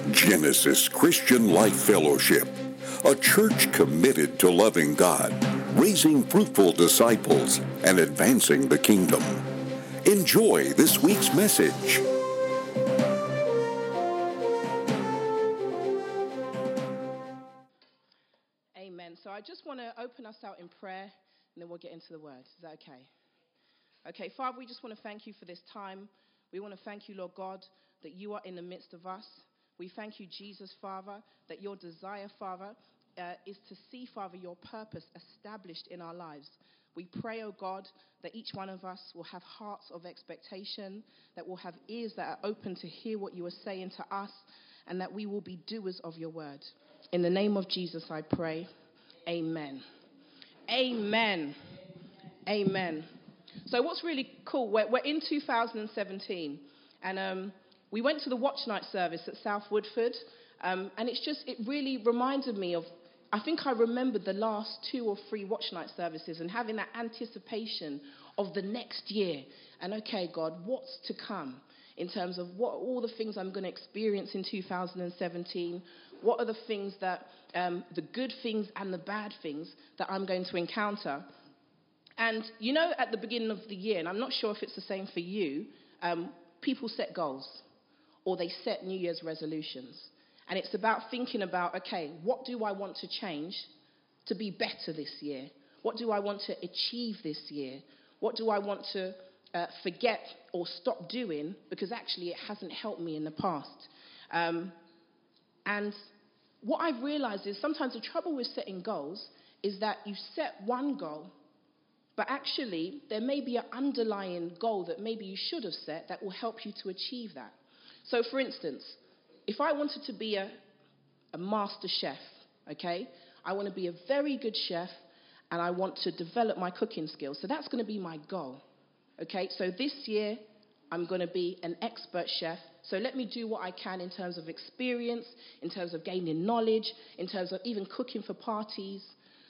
Genesis Christian Life Fellowship, a church committed to loving God, raising fruitful disciples, and advancing the kingdom. Enjoy this week's message. Amen. So I just want to open us out in prayer, and then we'll get into the word. Is that okay? Okay, Father, we just want to thank you for this time. We want to thank you, Lord God, that you are in the midst of us. We thank you, Jesus, Father, that your desire, Father, is to see, Father, your purpose established in our lives. We pray, oh God, that each one of us will have hearts of expectation, that will have ears that are open to hear what you are saying to us, and that we will be doers of your word. In the name of Jesus, I pray. Amen. Amen. Amen. So what's really cool, we're in 2017, and we went to the watch night service at South Woodford, and it really reminded me of, I think I remembered the last 2 or 3 watch night services and having that anticipation of the next year. And okay, God, what's to come in terms of what all the things I'm going to experience in 2017? What are the things that, the good things and the bad things that I'm going to encounter? And you know, at the beginning of the year, and I'm not sure if it's the same for you, people set goals or they set New Year's resolutions. And it's about thinking about, okay, what do I want to change to be better this year? What do I want to achieve this year? What do I want to forget or stop doing because actually it hasn't helped me in the past? And what I've realized is sometimes the trouble with setting goals is that you set one goal, but actually there may be an underlying goal that maybe you should have set that will help you to achieve that. So for instance, if I wanted to be a master chef, okay, I want to be a very good chef and I want to develop my cooking skills. So that's going to be my goal, okay? So this year I'm going to be an expert chef. So let me do what I can in terms of experience, in terms of gaining knowledge, in terms of even cooking for parties.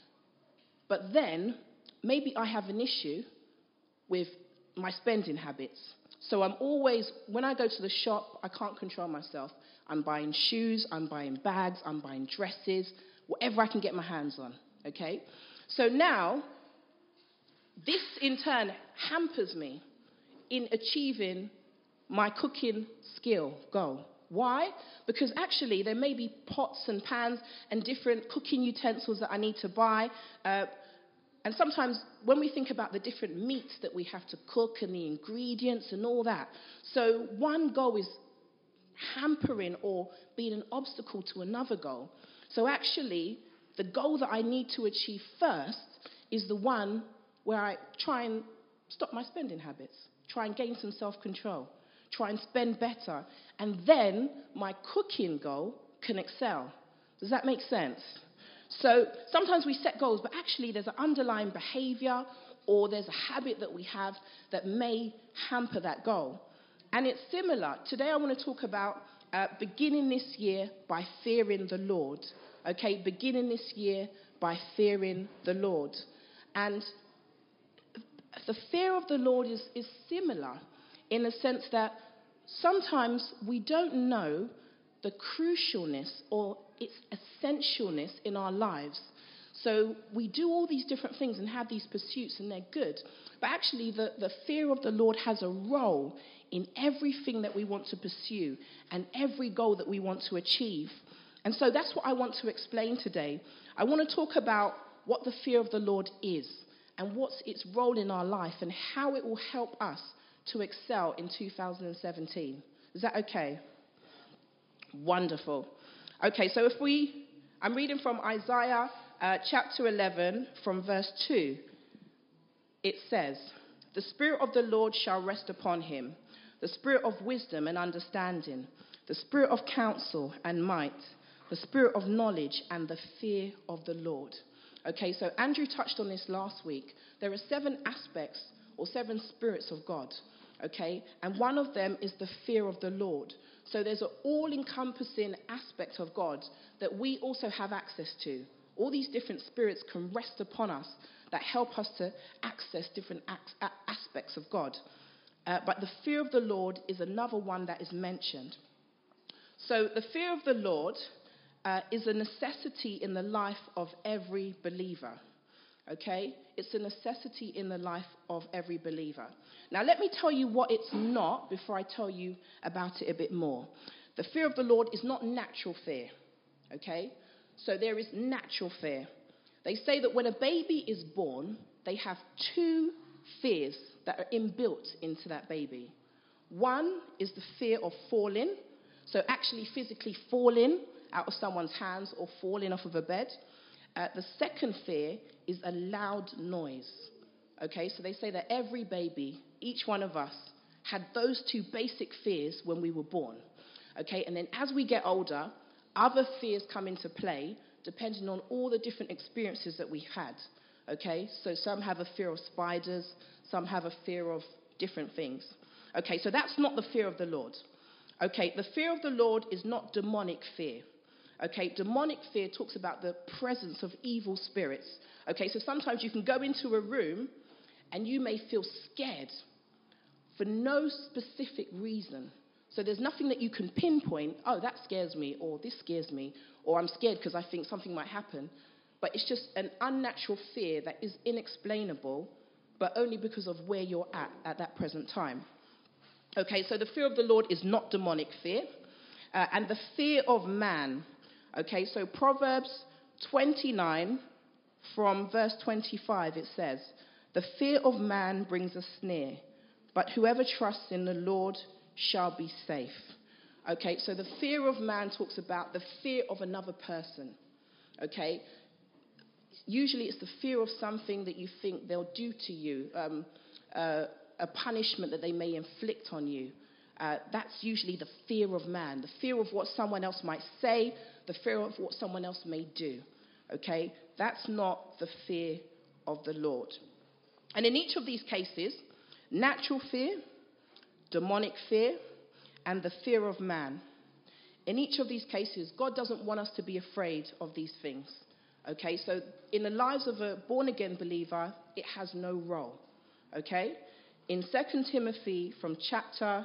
But then maybe I have an issue with my spending habits. So I'm always, when I go to the shop, I can't control myself. I'm buying shoes, I'm buying bags, I'm buying dresses, whatever I can get my hands on, okay? So now, this in turn hampers me in achieving my cooking skill goal. Why? Because actually there may be pots and pans and different cooking utensils that I need to buy. And sometimes when we think about the different meats that we have to cook and the ingredients and all that, so one goal is hampering or being an obstacle to another goal. So actually, the goal that I need to achieve first is the one where I try and stop my spending habits, try and gain some self-control, try and spend better, and then my cooking goal can excel. Does that make sense? So sometimes we set goals, but actually there's an underlying behavior or there's a habit that we have that may hamper that goal. And it's similar. Today I want to talk about beginning this year by fearing the Lord. Okay, beginning this year by fearing the Lord. And the fear of the Lord is similar in the sense that sometimes we don't know the crucialness or its essentialness in our lives. So we do all these different things and have these pursuits and they're good. But actually the fear of the Lord has a role in everything that we want to pursue and every goal that we want to achieve. And so that's what I want to explain today. I want to talk about what the fear of the Lord is and what's its role in our life and how it will help us to excel in 2017. Is that okay? Wonderful. Okay, so I'm reading from Isaiah chapter 11 from verse 2. It says, "The Spirit of the Lord shall rest upon him, the Spirit of wisdom and understanding, the Spirit of counsel and might, the Spirit of knowledge and the fear of the Lord." Okay, so Andrew touched on this last week. There are 7 aspects or 7 spirits of God, okay? And one of them is the fear of the Lord. So there's an all-encompassing aspect of God that we also have access to. All these different spirits can rest upon us that help us to access different aspects of God. But the fear of the Lord is another one that is mentioned. So the fear of the Lord is a necessity in the life of every believer. Okay? It's a necessity in the life of every believer. Now, let me tell you what it's not before I tell you about it a bit more. The fear of the Lord is not natural fear. Okay? So there is natural fear. They say that when a baby is born, they have two fears that are inbuilt into that baby. One is the fear of falling, so actually physically falling out of someone's hands or falling off of a bed. The second fear is a loud noise. Okay, so they say that every baby, each one of us, had those two basic fears when we were born. Okay, and then as we get older, other fears come into play depending on all the different experiences that we had. Okay, so some have a fear of spiders, some have a fear of different things. Okay, so that's not the fear of the Lord. Okay, the fear of the Lord is not demonic fear. Okay, demonic fear talks about the presence of evil spirits. Okay, so sometimes you can go into a room and you may feel scared for no specific reason. So there's nothing that you can pinpoint, oh, that scares me, or this scares me, or I'm scared because I think something might happen. But it's just an unnatural fear that is inexplainable, but only because of where you're at that present time. Okay, so the fear of the Lord is not demonic fear. And the fear of man. Okay, so Proverbs 29 from verse 25, it says, "The fear of man brings a snare, but whoever trusts in the Lord shall be safe." Okay, so the fear of man talks about the fear of another person. Okay, usually it's the fear of something that you think they'll do to you, a punishment that they may inflict on you. That's usually the fear of man, the fear of what someone else might say, the fear of what someone else may do. Okay, that's not the fear of the Lord. And in each of these cases, natural fear, demonic fear, and the fear of man. In each of these cases, God doesn't want us to be afraid of these things. Okay, so in the lives of a born-again believer, it has no role. Okay? In 2 Timothy from chapter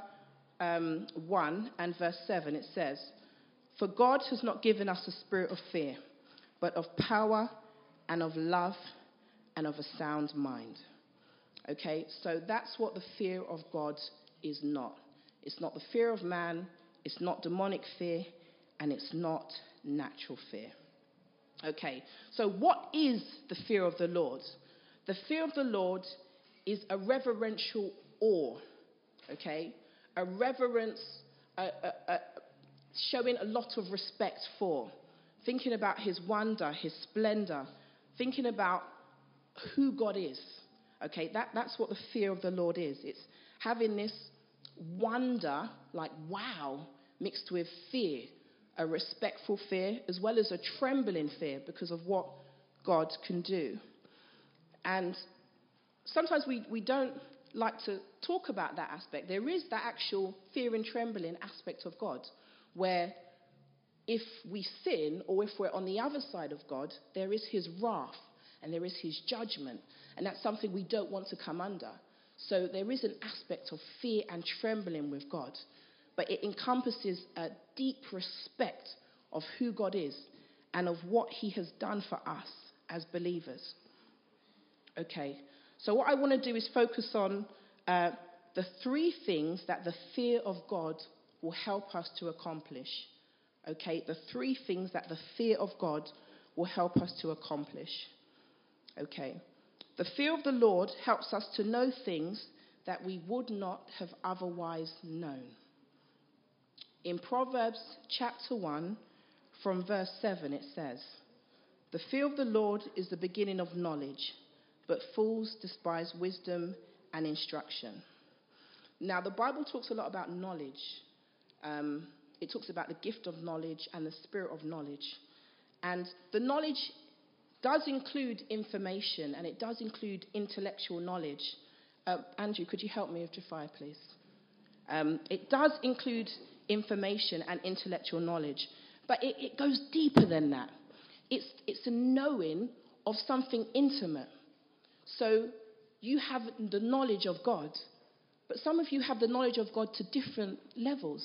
1 and verse 7, it says, "For God has not given us a spirit of fear, but of power and of love and of a sound mind." Okay, so that's what the fear of God is not. It's not the fear of man, it's not demonic fear, and it's not natural fear. Okay, so what is the fear of the Lord? The fear of the Lord is a reverential awe, okay? A reverence, showing a lot of respect for, thinking about his wonder, his splendor, thinking about who God is, okay? That's what the fear of the Lord is. It's having this wonder, like wow, mixed with fear, a respectful fear, as well as a trembling fear because of what God can do. And sometimes we don't like to talk about that aspect. There is that actual fear and trembling aspect of God, where if we sin or if we're on the other side of God, there is his wrath and there is his judgment. And that's something we don't want to come under. So there is an aspect of fear and trembling with God, but it encompasses a deep respect of who God is and of what he has done for us as believers. Okay, so what I want to do is focus on the three things that the fear of God will help us to accomplish. Okay, the three things that the fear of God will help us to accomplish. Okay, the fear of the Lord helps us to know things that we would not have otherwise known. In Proverbs chapter 1, from verse 7, it says, "The fear of the Lord is the beginning of knowledge, but fools despise wisdom and instruction." Now, the Bible talks a lot about knowledge. It talks about the gift of knowledge and the spirit of knowledge. And the knowledge does include information, and it does include intellectual knowledge. Andrew, could you help me with Jafar, please? It does include information and intellectual knowledge, but it goes deeper than that. It's a knowing of something intimate. So you have the knowledge of God, but some of you have the knowledge of God to different levels.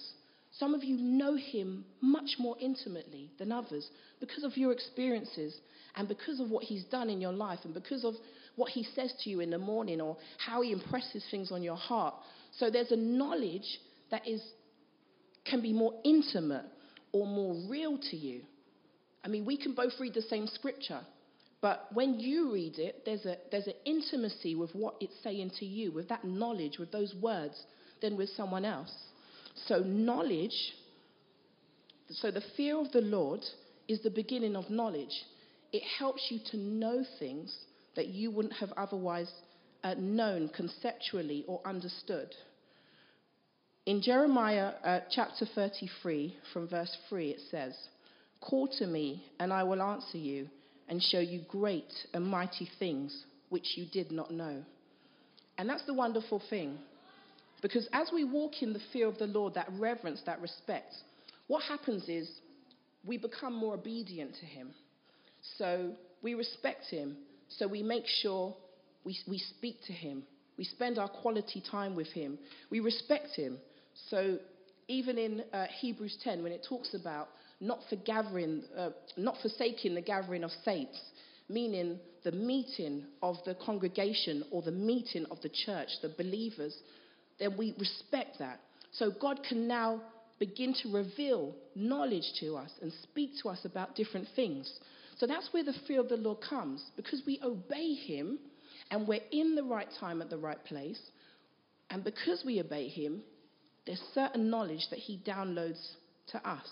Some of you know him much more intimately than others because of your experiences and because of what he's done in your life and because of what he says to you in the morning or how he impresses things on your heart. So there's a knowledge that can be more intimate or more real to you. I mean, we can both read the same scripture, but when you read it, there's an intimacy with what it's saying to you, with that knowledge, with those words, than with someone else. So knowledge, so the fear of the Lord is the beginning of knowledge. It helps you to know things that you wouldn't have otherwise known conceptually or understood. In Jeremiah chapter 33, from verse 3, it says, "Call to me, and I will answer you, and show you great and mighty things which you did not know." And that's the wonderful thing. Because as we walk in the fear of the Lord, that reverence, that respect, what happens is we become more obedient to him. So we respect him. So we make sure we speak to him. We spend our quality time with him. We respect him. So even in Hebrews 10, when it talks about not forsaking the gathering of saints, meaning the meeting of the congregation or the meeting of the church, the believers, then we respect that. So God can now begin to reveal knowledge to us and speak to us about different things. So that's where the fear of the Lord comes, because we obey him and we're in the right time at the right place. And because we obey him, there's certain knowledge that he downloads to us.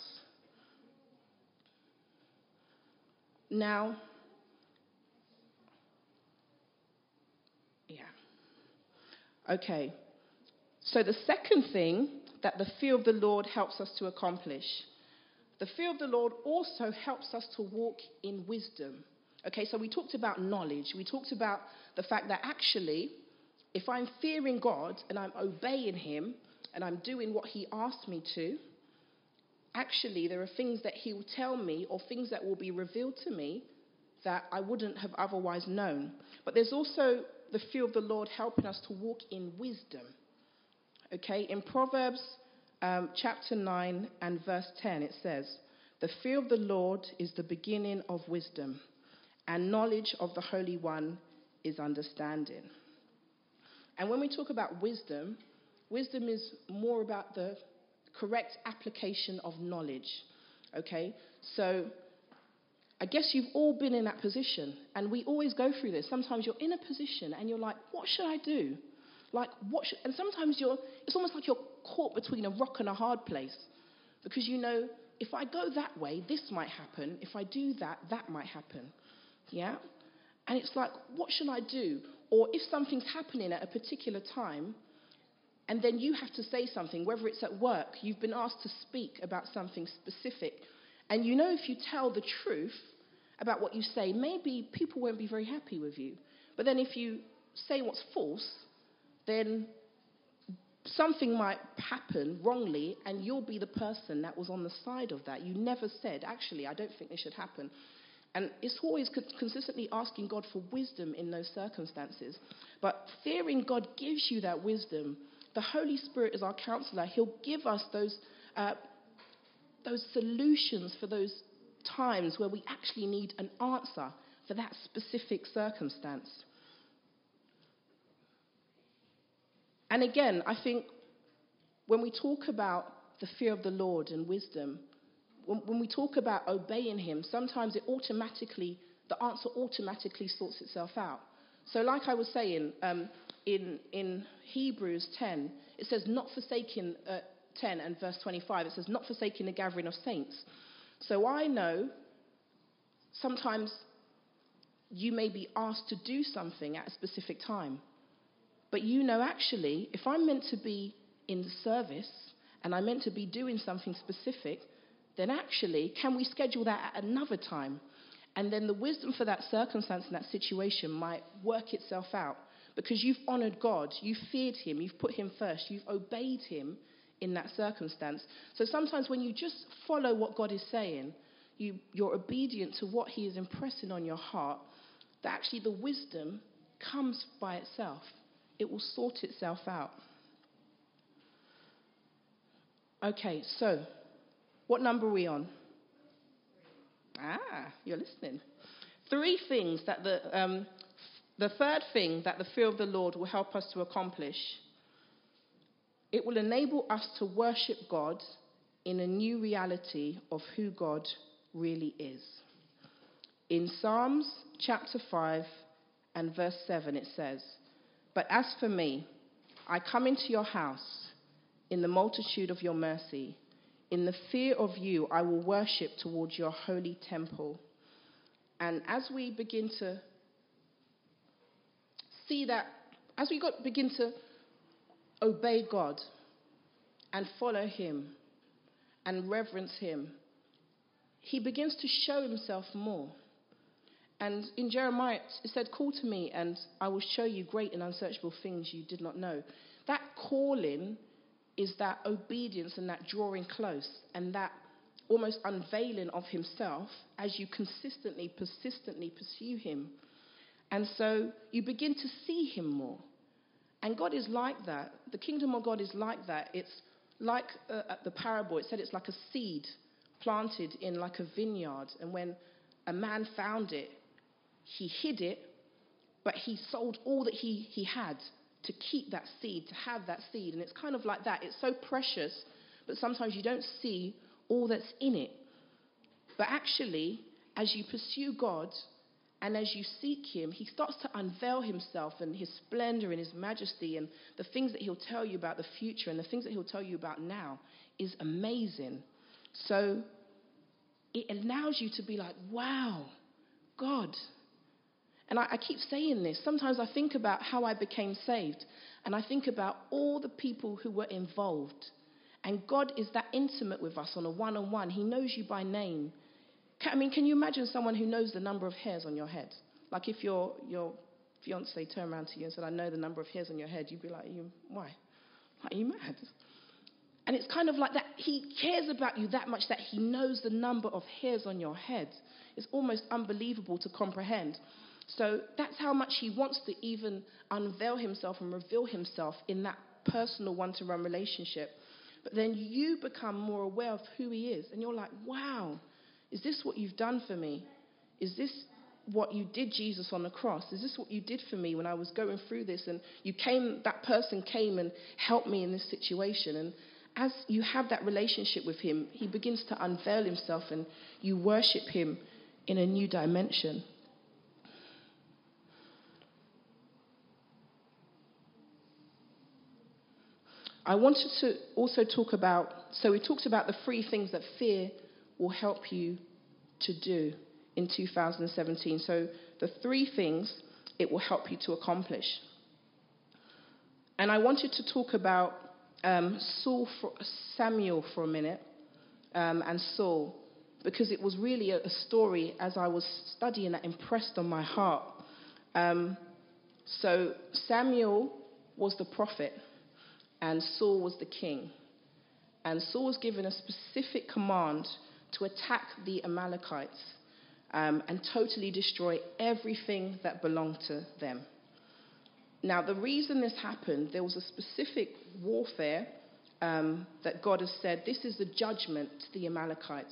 Now, okay. So the second thing that the fear of the Lord helps us to accomplish, the fear of the Lord also helps us to walk in wisdom. Okay, so we talked about knowledge. We talked about the fact that actually, if I'm fearing God and I'm obeying him and I'm doing what he asked me to, actually there are things that he will tell me or things that will be revealed to me that I wouldn't have otherwise known. But there's also the fear of the Lord helping us to walk in wisdom. Okay, in Proverbs chapter 9 and verse 10, it says, "The fear of the Lord is the beginning of wisdom, and knowledge of the Holy One is understanding." And when we talk about wisdom, wisdom is more about the correct application of knowledge. Okay, so I guess you've all been in that position, and we always go through this. Sometimes you're in a position and you're like, what should I do? Like, and sometimes it's almost like you're caught between a rock and a hard place. Because you know, if I go that way, this might happen. If I do that, that might happen. Yeah? And it's like, what should I do? Or if something's happening at a particular time, and then you have to say something, whether it's at work, you've been asked to speak about something specific. And you know if you tell the truth about what you say, maybe people won't be very happy with you. But then if you say what's false, then something might happen wrongly and you'll be the person that was on the side of that. You never said, actually, I don't think this should happen. And it's always consistently asking God for wisdom in those circumstances. But fearing God gives you that wisdom. The Holy Spirit is our counselor. He'll give us those solutions for those times where we actually need an answer for that specific circumstance. And again, I think when we talk about the fear of the Lord and wisdom, when we talk about obeying him, sometimes the answer automatically sorts itself out. So like I was saying, in Hebrews 10, it says not forsaking, 10 and verse 25, it says not forsaking the gathering of saints. So I know sometimes you may be asked to do something at a specific time. But you know, actually, if I'm meant to be in the service and I'm meant to be doing something specific, then actually, can we schedule that at another time? And then the wisdom for that circumstance and that situation might work itself out because you've honored God, you've feared him, you've put him first, you've obeyed him in that circumstance. So sometimes when you just follow what God is saying, you're obedient to what he is impressing on your heart, that actually the wisdom comes by itself. It will sort itself out. Okay, so what number are we on? You're listening. Three things that the third thing that the fear of the Lord will help us to accomplish. It will enable us to worship God in a new reality of who God really is. In Psalms chapter 5 and verse 7 it says, "But as for me, I come into your house in the multitude of your mercy. In the fear of you, I will worship towards your holy temple." And as we begin to see that, as we begin to obey God and follow him and reverence him, he begins to show himself more. And in Jeremiah, it said, "Call to me and I will show you great and unsearchable things you did not know." That calling is that obedience and that drawing close and that almost unveiling of himself as you consistently, persistently pursue him. And so you begin to see him more. And God is like that. The kingdom of God is like that. It's like the parable. It said it's like a seed planted in like a vineyard. And when a man found it, he hid it, but he sold all that he had to keep that seed, to have that seed. And it's kind of like that. It's so precious, but sometimes you don't see all that's in it. But actually, as you pursue God and as you seek him, he starts to unveil himself and his splendor and his majesty, and the things that he'll tell you about the future and the things that he'll tell you about now is amazing. So it allows you to be like, wow, God. And I keep saying this. Sometimes I think about how I became saved, and I think about all the people who were involved. And God is that intimate with us on a one-on-one. He knows you by name. Can you imagine someone who knows the number of hairs on your head? Like if your fiance turned around to you and said, "I know the number of hairs on your head," you'd be like, "Why? Are you mad?" And it's kind of like that. He cares about you that much that he knows the number of hairs on your head. It's almost unbelievable to comprehend. So that's how much he wants to even unveil himself and reveal himself in that personal one-to-one relationship. But then you become more aware of who he is. And you're like, wow, is this what you've done for me? Is this what you did, Jesus, on the cross? Is this what you did for me when I was going through this? And that person came and helped me in this situation. And as you have that relationship with him, he begins to unveil himself and you worship him in a new dimension. I wanted to also talk about, so we talked about the 3 things that fear will help you to do in 2017. So the 3 things it will help you to accomplish. And I wanted to talk about Samuel for a minute, and Saul, because it was really a story as I was studying that impressed on my heart. So Samuel was the prophet, and Saul was the king. And Saul was given a specific command to attack the Amalekites and totally destroy everything that belonged to them. Now, the reason this happened, there was a specific warfare that God has said, this is the judgment to the Amalekites.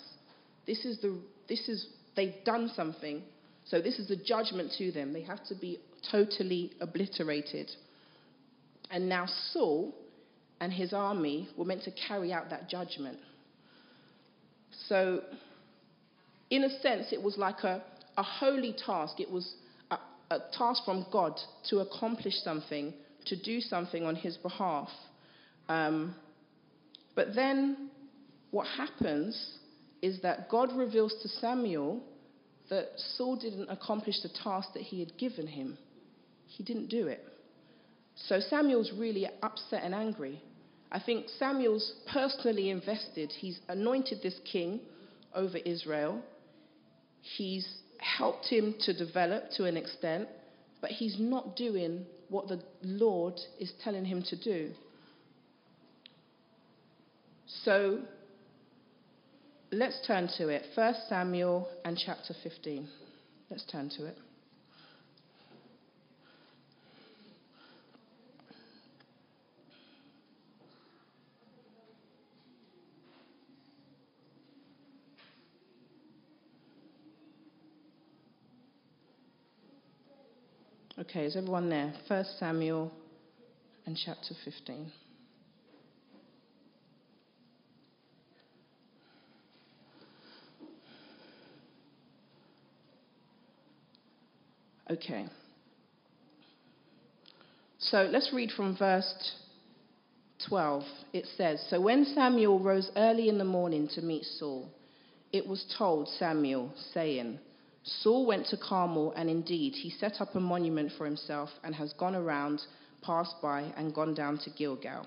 They've done something, so this is the judgment to them. They have to be totally obliterated. And now Saul and his army were meant to carry out that judgment. So, in a sense, it was like a holy task. It was a task from God to accomplish something, to do something on his behalf. But then what happens is that God reveals to Samuel that Saul didn't accomplish the task that he had given him. He didn't do it. So Samuel's really upset and angry. I think Samuel's personally invested. He's anointed this king over Israel. He's helped him to develop to an extent, but he's not doing what the Lord is telling him to do. So let's turn to it. 1 Samuel and chapter 15. Let's turn to it. Okay, is everyone there? 1 Samuel and chapter 15. Okay. So let's read from verse 12. It says, "So when Samuel rose early in the morning to meet Saul, it was told Samuel, saying, 'Saul went to Carmel, and indeed he set up a monument for himself and has gone around, passed by, and gone down to Gilgal.'"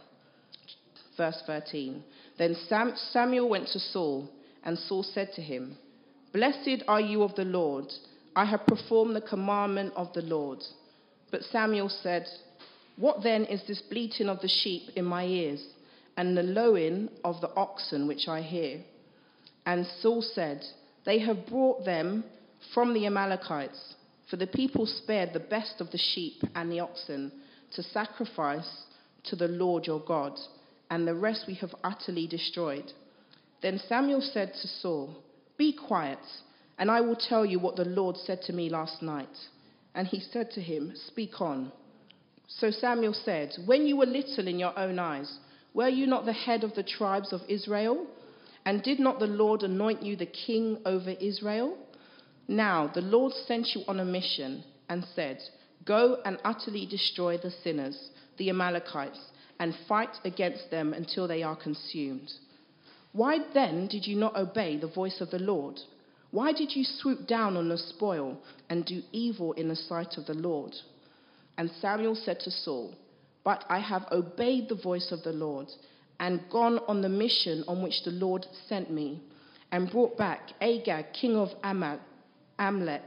Verse 13. "Then Samuel went to Saul, and Saul said to him, 'Blessed are you of the Lord. I have performed the commandment of the Lord.' But Samuel said, 'What then is this bleating of the sheep in my ears, and the lowing of the oxen which I hear?' And Saul said, 'They have brought them from the Amalekites, for the people spared the best of the sheep and the oxen to sacrifice to the Lord your God, and the rest we have utterly destroyed.' Then Samuel said to Saul, 'Be quiet, and I will tell you what the Lord said to me last night.' And he said to him, 'Speak on.' So Samuel said, 'When you were little in your own eyes, were you not the head of the tribes of Israel? And did not the Lord anoint you the king over Israel? Now the Lord sent you on a mission and said, Go and utterly destroy the sinners, the Amalekites, and fight against them until they are consumed. Why then did you not obey the voice of the Lord? Why did you swoop down on the spoil and do evil in the sight of the Lord?' And Samuel said to Saul, 'But I have obeyed the voice of the Lord and gone on the mission on which the Lord sent me and brought back Agag, king of Amalek.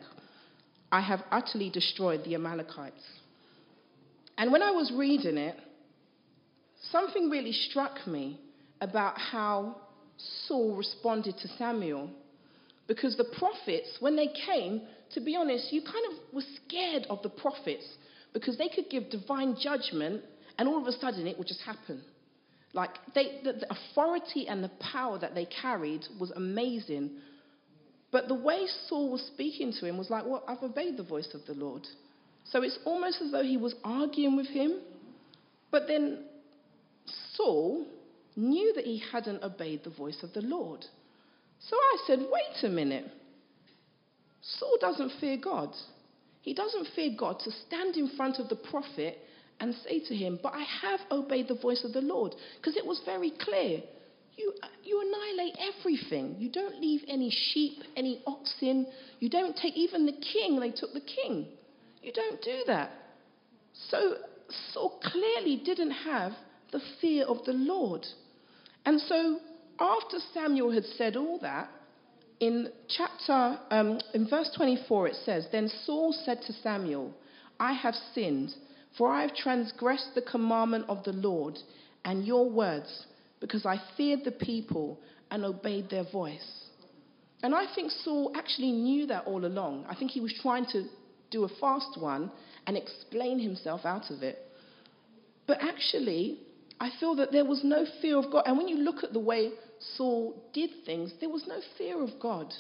I have utterly destroyed the Amalekites.'" And when I was reading it, something really struck me about how Saul responded to Samuel. Because the prophets, when they came, to be honest, you kind of were scared of the prophets because they could give divine judgment and all of a sudden it would just happen. Like, the authority and the power that they carried was amazing. But the way Saul was speaking to him was like, well, I've obeyed the voice of the Lord. So it's almost as though he was arguing with him. But then Saul knew that he hadn't obeyed the voice of the Lord. So I said, wait a minute. Saul doesn't fear God. He doesn't fear God to stand in front of the prophet and say to him, but I have obeyed the voice of the Lord. Because it was very clear. You annihilate everything. You don't leave any sheep, any oxen. You don't take even the king. They took the king. You don't do that. So Saul clearly didn't have the fear of the Lord. And so after Samuel had said all that, in verse 24 it says, "Then Saul said to Samuel, I have sinned, for I have transgressed the commandment of the Lord and your words, because I feared the people and obeyed their voice." And I think Saul actually knew that all along. I think he was trying to do a fast one and explain himself out of it. But actually, I feel that there was no fear of God. And when you look at the way Saul did things, there was no fear of God.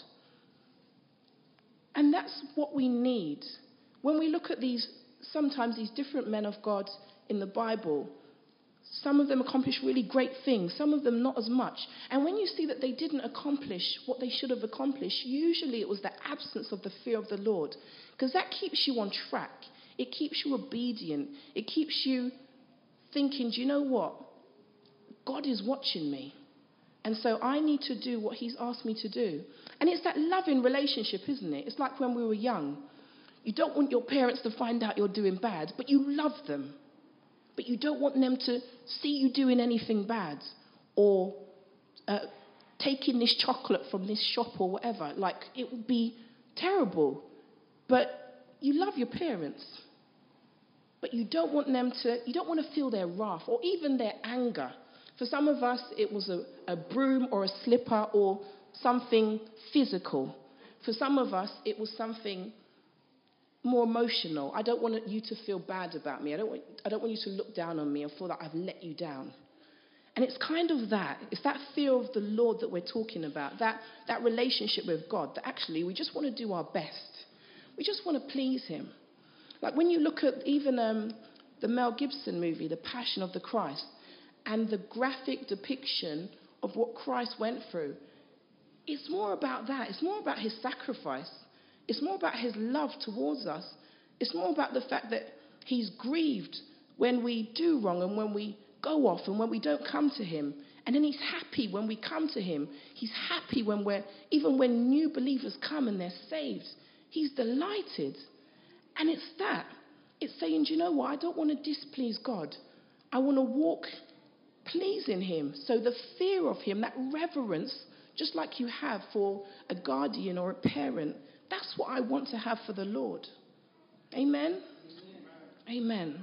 And that's what we need. When we look at sometimes these different men of God in the Bible, some of them accomplished really great things, some of them not as much. And when you see that they didn't accomplish what they should have accomplished, usually it was the absence of the fear of the Lord. Because that keeps you on track. It keeps you obedient. It keeps you thinking, do you know what? God is watching me. And so I need to do what he's asked me to do. And it's that loving relationship, isn't it? It's like when we were young. You don't want your parents to find out you're doing bad, but you love them. But you don't want them to see you doing anything bad or taking this chocolate from this shop or whatever. Like, it would be terrible. But you love your parents. But you don't want to feel their wrath or even their anger. For some of us, it was a broom or a slipper or something physical. For some of us, it was something more emotional. I don't want you to feel bad about me. I don't want you to look down on me or feel that I've let you down. And it's kind of that. It's that fear of the Lord that we're talking about, that relationship with God, that actually we just want to do our best. We just want to please him. Like when you look at even the Mel Gibson movie, The Passion of the Christ, and the graphic depiction of what Christ went through, it's more about that. It's more about his sacrifice. It's more about his love towards us. It's more about the fact that he's grieved when we do wrong and when we go off and when we don't come to him. And then he's happy when we come to him. He's happy even when new believers come and they're saved. He's delighted. And it's that. It's saying, do you know what? I don't want to displease God. I want to walk pleasing him. So the fear of him, that reverence, just like you have for a guardian or a parent, that's what I want to have for the Lord. Amen? Amen.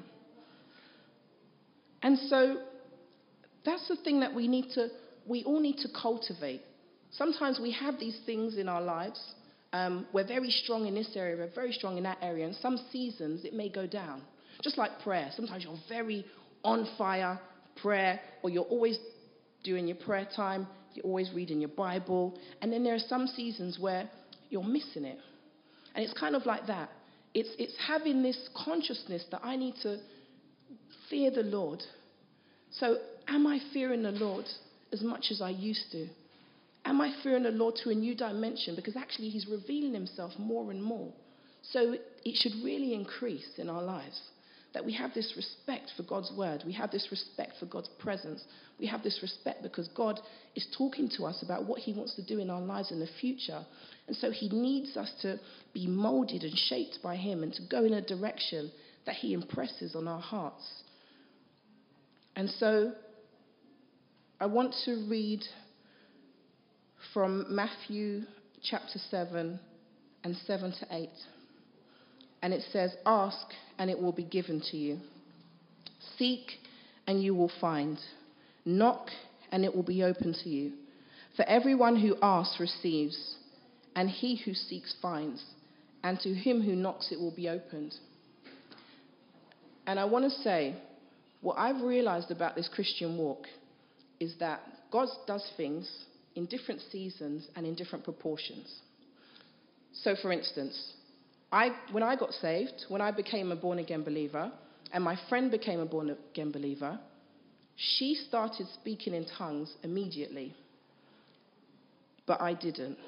And so that's the thing that we all need to cultivate. Sometimes we have these things in our lives. We're very strong in this area, we're very strong in that area. And some seasons it may go down. Just like prayer. Sometimes you're very on fire, prayer, or you're always doing your prayer time, you're always reading your Bible. And then there are some seasons where you're missing it. And it's kind of like that. It's having this consciousness that I need to fear the Lord. So am I fearing the Lord as much as I used to? Am I fearing the Lord to a new dimension? Because actually he's revealing himself more and more. So it should really increase in our lives. That we have this respect for God's word. We have this respect for God's presence. We have this respect because God is talking to us about what he wants to do in our lives in the future. And so he needs us to be molded and shaped by him and to go in a direction that he impresses on our hearts. And so I want to read from Matthew chapter 7 and 7 to 8. And it says, "Ask and it will be given to you. Seek and you will find. Knock and it will be open to you. For everyone who asks receives, and he who seeks finds, and to him who knocks it will be opened." And I want to say, what I've realized about this Christian walk is that God does things in different seasons and in different proportions. So for instance, when I got saved, when I became a born-again believer, and my friend became a born-again believer, she started speaking in tongues immediately. But I didn't.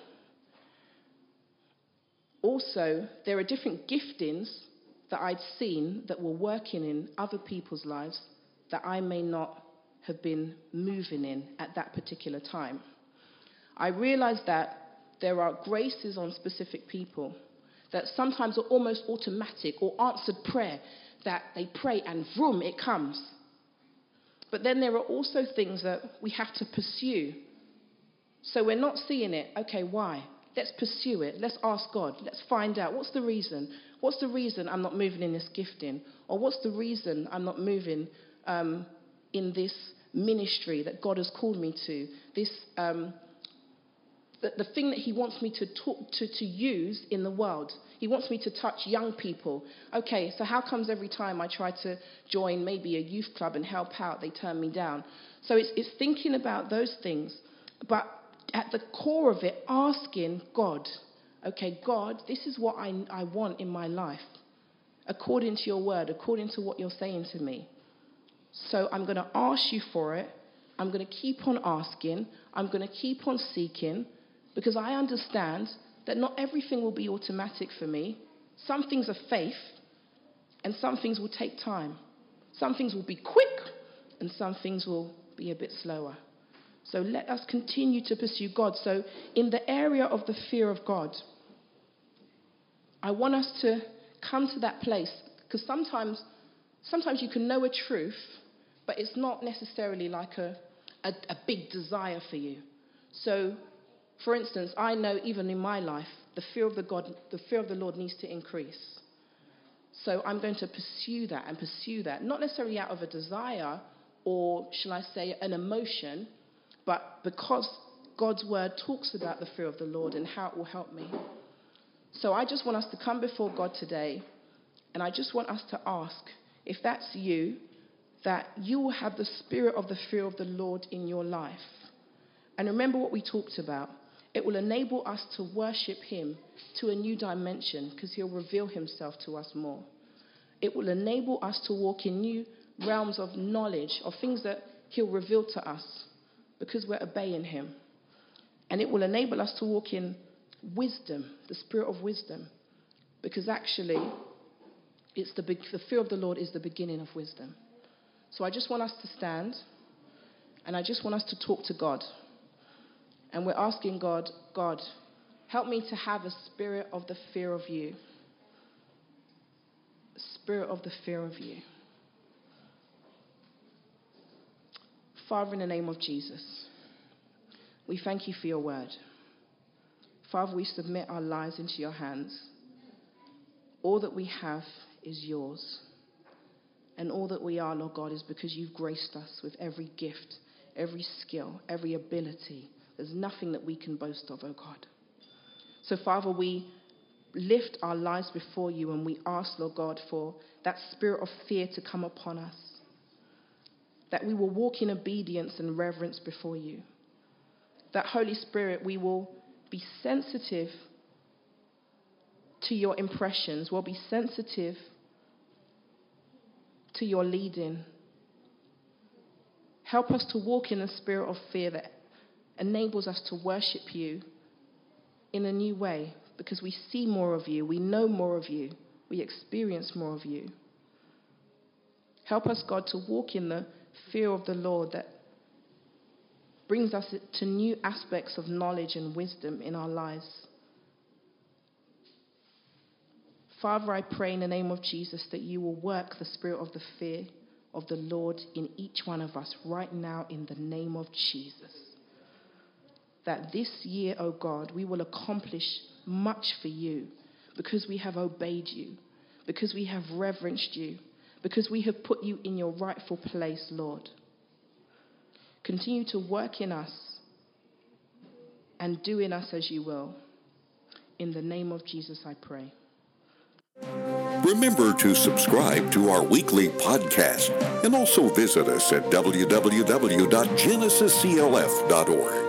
Also, there are different giftings that I'd seen that were working in other people's lives that I may not have been moving in at that particular time. I realized that there are graces on specific people that sometimes are almost automatic or answered prayer, that they pray and vroom, it comes. But then there are also things that we have to pursue. So we're not seeing it. Okay, why? Let's pursue it. Let's ask God. Let's find out. What's the reason? What's the reason I'm not moving in this gifting? Or what's the reason I'm not moving in this ministry that God has called me to? This the thing that he wants me to use in the world. He wants me to touch young people. Okay, so how comes every time I try to join maybe a youth club and help out, they turn me down? So it's thinking about those things. But at the core of it, asking God, okay, God, this is what I want in my life, according to your word, according to what you're saying to me. So I'm going to ask you for it. I'm going to keep on asking. I'm going to keep on seeking, because I understand that not everything will be automatic for me. Some things are faith, and some things will take time. Some things will be quick, and some things will be a bit slower. So let us continue to pursue God. So in the area of the fear of God, I want us to come to that place, because sometimes you can know a truth, but it's not necessarily like a big desire for you. So, for instance, I know even in my life, the fear of the Lord needs to increase. So I'm going to pursue that, not necessarily out of a desire or, shall I say, an emotion, but because God's word talks about the fear of the Lord and how it will help me. So I just want us to come before God today, and I just want us to ask, if that's you, that you will have the spirit of the fear of the Lord in your life. And remember what we talked about. It will enable us to worship him to a new dimension, because he'll reveal himself to us more. It will enable us to walk in new realms of knowledge, of things that he'll reveal to us because we're obeying him. And it will enable us to walk in wisdom, the spirit of wisdom, because actually the fear of the Lord is the beginning of wisdom. So I just want us to stand, and I just want us to talk to God. And we're asking God, God, help me to have a spirit of the fear of you. A spirit of the fear of you. Father, in the name of Jesus, we thank you for your word. Father, we submit our lives into your hands. All that we have is yours. And all that we are, Lord God, is because you've graced us with every gift, every skill, every ability. There's nothing that we can boast of, oh God. So, Father, we lift our lives before you and we ask, Lord God, for that spirit of fear to come upon us. That we will walk in obedience and reverence before you. That, Holy Spirit, we will be sensitive to your impressions. We'll be sensitive to your leading. Help us to walk in a spirit of fear that enables us to worship you in a new way, because we see more of you, we know more of you, we experience more of you. Help us, God, to walk in the fear of the Lord that brings us to new aspects of knowledge and wisdom in our lives. Father, I pray in the name of Jesus that you will work the spirit of the fear of the Lord in each one of us right now in the name of Jesus. That this year, oh God, we will accomplish much for you because we have obeyed you, because we have reverenced you, because we have put you in your rightful place, Lord. Continue to work in us and do in us as you will. In the name of Jesus, I pray. Remember to subscribe to our weekly podcast and also visit us at www.genesisclf.org.